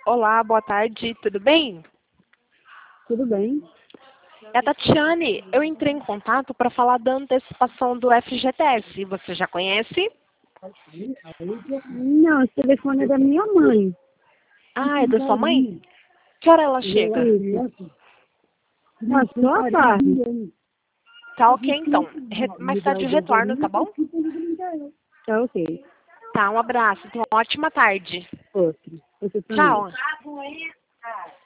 Olá, boa tarde, tudo bem? Tudo bem? É a Tatiane. Eu entrei em contato para falar da antecipação do FGTS. Você já conhece? Não, esse telefone é da minha mãe. Ah, é da sua mãe? Que hora ela chega? Isso. Passou a tarde. Tá ok, então. Mais tarde eu retorno, tá bom? Tá ok. Tá, um abraço. Tenha uma ótima tarde. Outro. Você também. Tchau.